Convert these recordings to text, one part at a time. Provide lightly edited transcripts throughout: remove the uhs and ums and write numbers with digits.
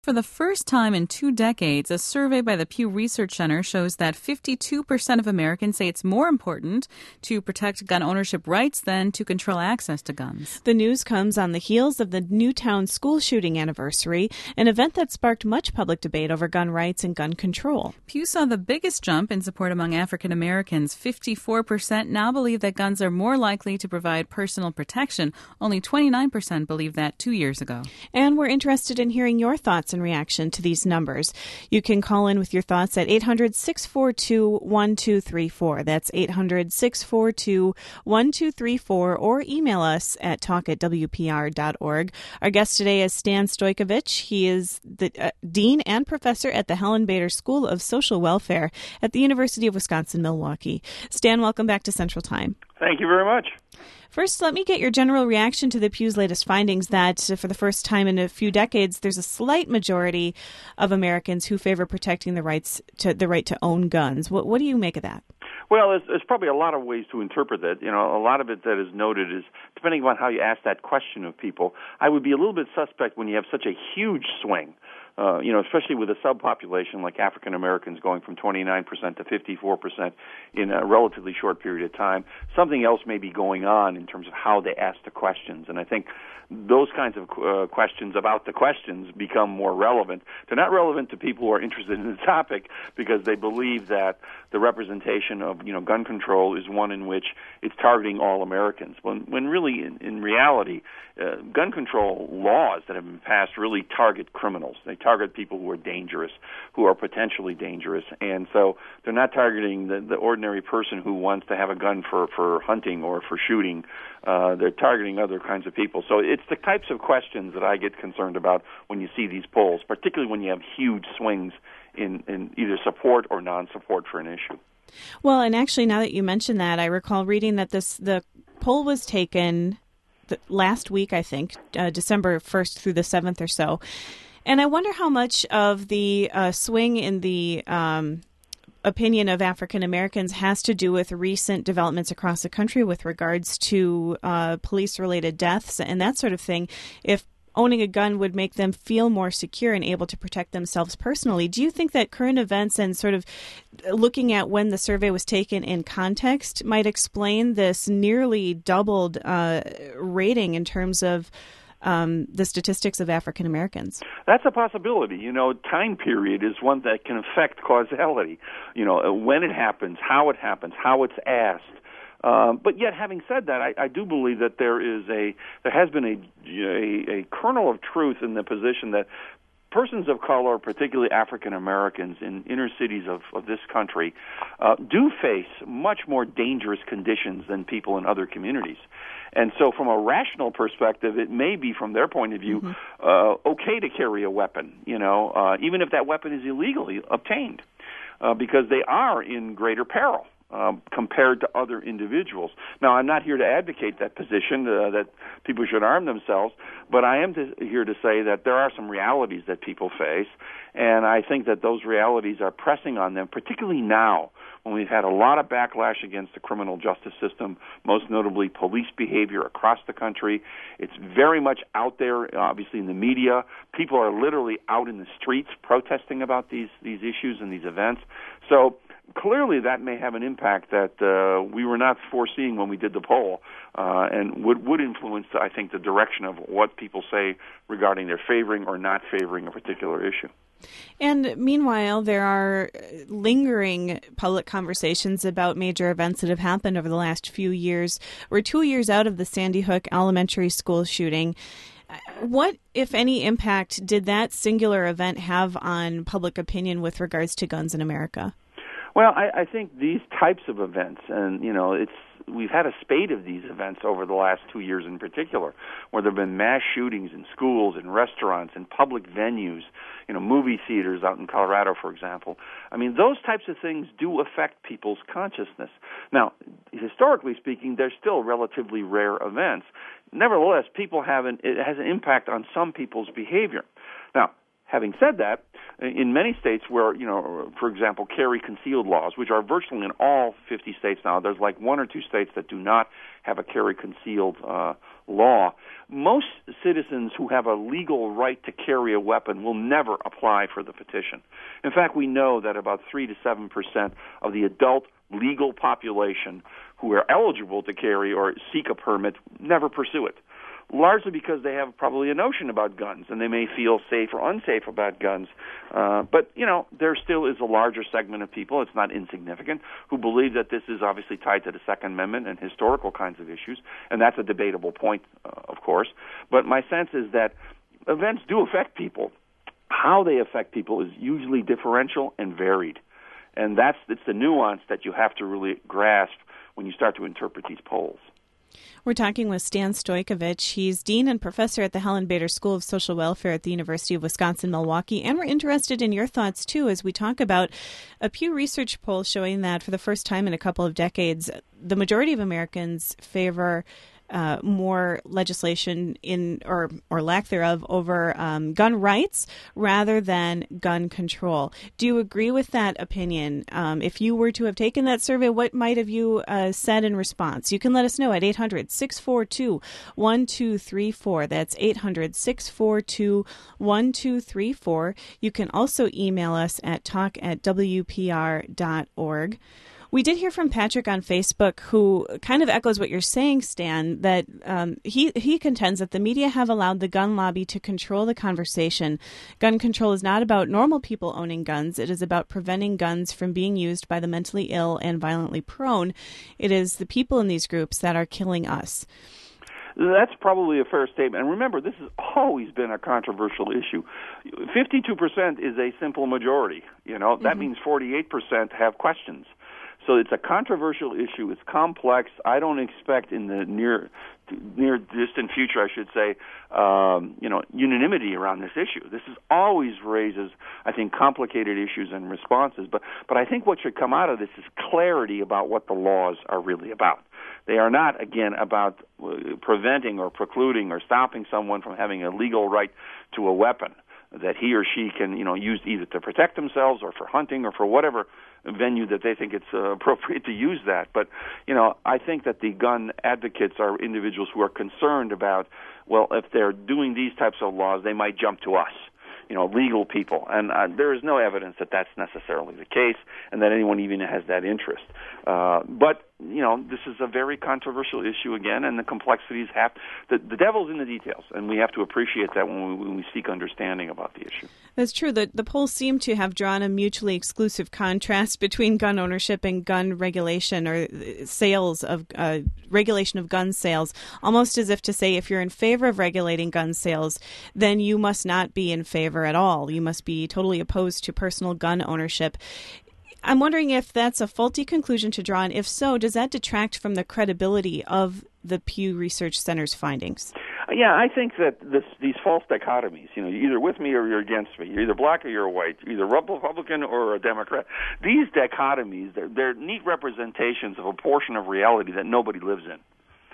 For the first time in 2 decades, a survey by the Pew Research Center shows that 52% of Americans say it's more important to protect gun ownership rights than to control access to guns. The news comes on the heels of the Newtown school shooting anniversary, an event that sparked much public debate over gun rights and gun control. Pew saw the biggest jump in support among African Americans. 54% now believe that guns are more likely to provide personal protection. Only 29% believed that 2 years ago. And we're interested in hearing your thoughts in reaction to these numbers. You can call in with your thoughts at 800-642-1234. That's 800-642-1234, or email us at talk@wpr.org. Our guest today is Stan Stojkovic. He is the Dean and Professor at the Helen Bader School of Social Welfare at the University of Wisconsin-Milwaukee. Stan, welcome back to Central Time. Thank you very much. First, let me get your general reaction to the Pew's latest findings that for the first time in a few decades, there's a slight majority of Americans who favor protecting the right to own guns. What do you make of that? Well, there's probably a lot of ways to interpret that. You know, a lot of it that is noted is, depending on how you ask that question of people, I would be a little bit suspect when you have such a huge swing. Especially with a subpopulation like African Americans going from 29% to 54% in a relatively short period of time. Something else may be going on in terms of how they ask the questions. And I think those kinds of questions about the questions become more relevant. They're not relevant to people who are interested in the topic because they believe that the representation of gun control is one in which it's targeting all Americans. When really, in reality, gun control laws that have been passed really target criminals. They target people who are dangerous, who are potentially dangerous, and so they're not targeting the ordinary person who wants to have a gun for hunting or for shooting. They're targeting other kinds of people. So it's the types of questions that I get concerned about when you see these polls, particularly when you have huge swings in either support or non-support for an issue. Well, and actually, now that you mention that, I recall reading that the poll was taken last week, I think, December 1st through the 7th or so. And I wonder how much of the swing in the opinion of African Americans has to do with recent developments across the country with regards to police-related deaths and that sort of thing. If owning a gun would make them feel more secure and able to protect themselves personally. Do you think that current events and sort of looking at when the survey was taken in context might explain this nearly doubled rating in terms of the statistics of African Americans? That's a possibility. Time period is one that can affect causality. When it happens, how it's asked. But yet, having said that, I do believe that there has been a kernel of truth in the position that persons of color, particularly African Americans in inner cities of this country, do face much more dangerous conditions than people in other communities. And so from a rational perspective, it may be, from their point of view, okay to carry a weapon, even if that weapon is illegally obtained, because they are in greater peril compared to other individuals. Now, I'm not here to advocate that position, that people should arm themselves, but I am here to say that there are some realities that people face, and I think that those realities are pressing on them, particularly now, when we've had a lot of backlash against the criminal justice system, most notably police behavior across the country. It's very much out there, obviously, in the media. People are literally out in the streets protesting about these issues and these events. So clearly that may have an impact that we were not foreseeing when we did the poll, and would influence, I think, the direction of what people say regarding their favoring or not favoring a particular issue. And meanwhile, there are lingering public conversations about major events that have happened over the last few years. We're 2 years out of the Sandy Hook Elementary School shooting. What, if any, impact did that singular event have on public opinion with regards to guns in America? Well, I think these types of events, and we've had a spate of these events over the last 2 years in particular, where there have been mass shootings in schools, in restaurants, in public venues, movie theaters out in Colorado, for example. I mean, those types of things do affect people's consciousness. Now, historically speaking, they're still relatively rare events. Nevertheless, it has an impact on some people's behavior. Now, Having said that, in many states where, for example, carry concealed laws, which are virtually in all 50 states now, there's like one or two states that do not have a carry concealed law. Most citizens who have a legal right to carry a weapon will never apply for the petition. In fact, we know that about 3 to 7% of the adult legal population who are eligible to carry or seek a permit never pursue it, largely because they have probably a notion about guns, and they may feel safe or unsafe about guns. But there still is a larger segment of people, it's not insignificant, who believe that this is obviously tied to the Second Amendment and historical kinds of issues, and that's a debatable point, of course. But my sense is that events do affect people. How they affect people is usually differential and varied. And it's the nuance that you have to really grasp when you start to interpret these polls. We're talking with Stan Stojkovic. He's Dean and Professor at the Helen Bader School of Social Welfare at the University of Wisconsin-Milwaukee. And we're interested in your thoughts, too, as we talk about a Pew Research poll showing that for the first time in a couple of decades, the majority of Americans favor more legislation or lack thereof over gun rights rather than gun control. Do you agree with that opinion? If you were to have taken that survey, what might have you said in response? You can let us know at 800-642-1234. That's 800-642-1234. You can also email us at talk@wpr.org. We did hear from Patrick on Facebook, who kind of echoes what you're saying, Stan, that he contends that the media have allowed the gun lobby to control the conversation. Gun control is not about normal people owning guns. It is about preventing guns from being used by the mentally ill and violently prone. It is the people in these groups that are killing us. That's probably a fair statement. And remember, this has always been a controversial issue. 52% is a simple majority. That means 48% have questions. So it's a controversial issue. It's complex. I don't expect in the near distant future, I should say, unanimity around this issue. This always raises, I think, complicated issues and responses. But I think what should come out of this is clarity about what the laws are really about. They are not, again, about preventing or precluding or stopping someone from having a legal right to a weapon that he or she can, use either to protect themselves or for hunting or for whatever venue that they think it's appropriate to use that. But, I think that the gun advocates are individuals who are concerned about, well, if they're doing these types of laws, they might jump to us, legal people. And there is no evidence that that's necessarily the case and that anyone even has that interest. But, this is a very controversial issue again, and the complexities the devil's in the details, and we have to appreciate that when we seek understanding about the issue. That's true. The polls seem to have drawn a mutually exclusive contrast between gun ownership and gun regulation or sales of regulation of gun sales, almost as if to say if you're in favor of regulating gun sales, then you must not be in favor at all. You must be totally opposed to personal gun ownership. I'm wondering if that's a faulty conclusion to draw, and if so, does that detract from the credibility of the Pew Research Center's findings? Yeah, I think that these false dichotomies, you're either with me or you're against me. You're either black or you're white. You're either Republican or a Democrat. These dichotomies, they're neat representations of a portion of reality that nobody lives in.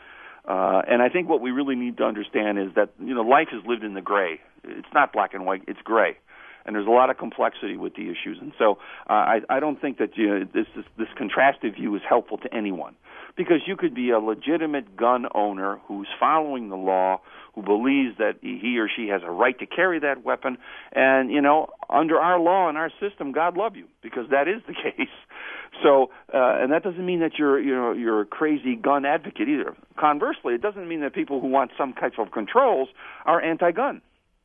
And I think what we really need to understand is that, life is lived in the gray. It's not black and white, it's gray. And there's a lot of complexity with the issues. And so I don't think that this contrastive view is helpful to anyone. Because you could be a legitimate gun owner who's following the law, who believes that he or she has a right to carry that weapon. And, under our law and our system, God love you, because that is the case. So, and that doesn't mean that you're a crazy gun advocate either. Conversely, it doesn't mean that people who want some type of controls are anti-gun.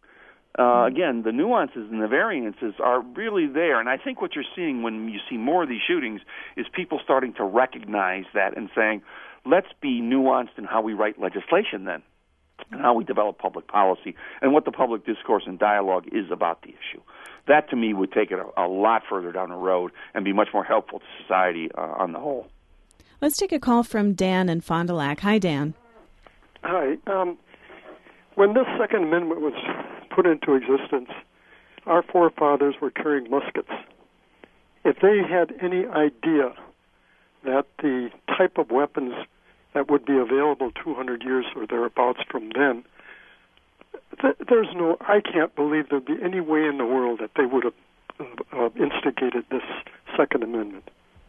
Again, the nuances and the variances are really there, and I think what you're seeing when you see more of these shootings is people starting to recognize that and saying, let's be nuanced in how we write legislation then, and how we develop public policy, and what the public discourse and dialogue is about the issue. That, to me, would take it a lot further down the road and be much more helpful to society on the whole. Let's take a call from Dan in Fond du Lac. Hi, Dan. Hi. When this Second Amendment was put into existence, our forefathers were carrying muskets. If they had any idea that the type of weapons that would be available 200 years or thereabouts from then I can't believe there'd be any way in the world that they would have instigated this Second Amendment.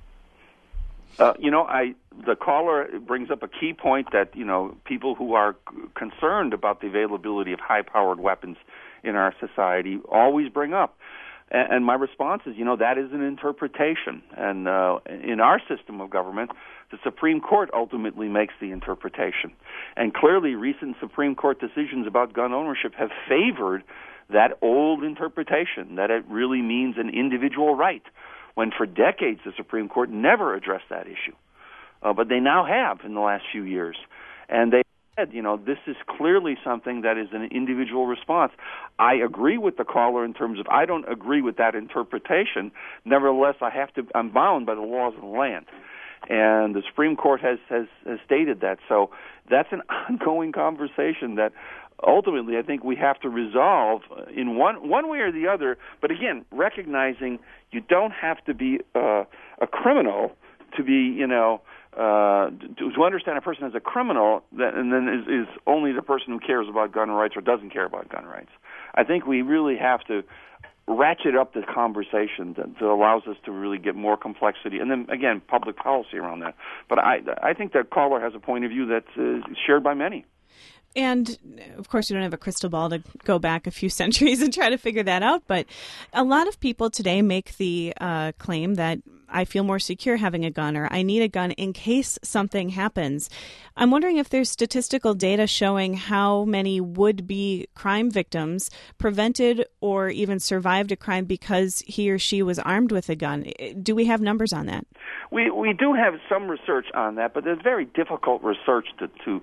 The caller brings up a key point that, people who are concerned about the availability of high-powered weapons in our society always bring up. And my response is, that is an interpretation. And in our system of government, the Supreme Court ultimately makes the interpretation. And clearly, recent Supreme Court decisions about gun ownership have favored that old interpretation, that it really means an individual right, when for decades the Supreme Court never addressed that issue. But they now have in the last few years. And they said, this is clearly something that is an individual response. I agree with the caller in terms of I don't agree with that interpretation. Nevertheless, I'm bound by the laws of the land. And the Supreme Court has stated that. So that's an ongoing conversation that ultimately I think we have to resolve in one way or the other. But again, recognizing you don't have to be a criminal to be, to understand a person as a criminal, and then is only the person who cares about gun rights or doesn't care about gun rights. I think we really have to ratchet up the conversation that allows us to really get more complexity, and then again, public policy around that. But I think that caller has a point of view that's shared by many. And, of course, you don't have a crystal ball to go back a few centuries and try to figure that out. But a lot of people today make the claim that I feel more secure having a gun, or I need a gun in case something happens. I'm wondering if there's statistical data showing how many would-be crime victims prevented or even survived a crime because he or she was armed with a gun. Do we have numbers on that? We do have some research on that, but there's very difficult research to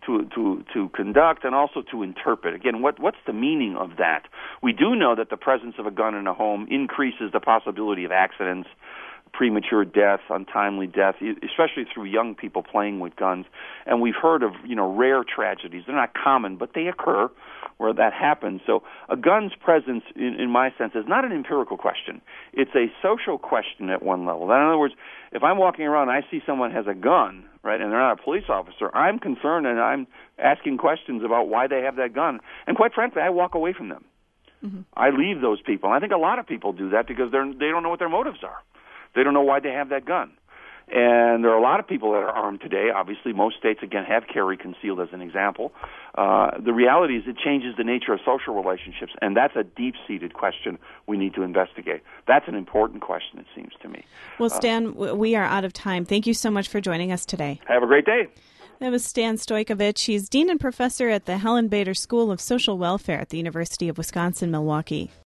conduct and also to interpret. Again, what's the meaning of that? We do know that the presence of a gun in a home increases the possibility of accidents, premature death, untimely death, especially through young people playing with guns. And we've heard of, rare tragedies. They're not common, but they occur where that happens. So a gun's presence, in my sense, is not an empirical question. It's a social question at one level. In other words, if I'm walking around and I see someone has a gun, right, and they're not a police officer, I'm concerned and I'm asking questions about why they have that gun. And quite frankly, I walk away from them. Mm-hmm. I leave those people. And I think a lot of people do that because they don't know what their motives are. They don't know why they have that gun. And there are a lot of people that are armed today. Obviously, most states, again, have carry concealed as an example. The reality is it changes the nature of social relationships, and that's a deep-seated question we need to investigate. That's an important question, it seems to me. Well, Stan, we are out of time. Thank you so much for joining us today. Have a great day. That was Stan Stojkovic. He's Dean and Professor at the Helen Bader School of Social Welfare at the University of Wisconsin-Milwaukee.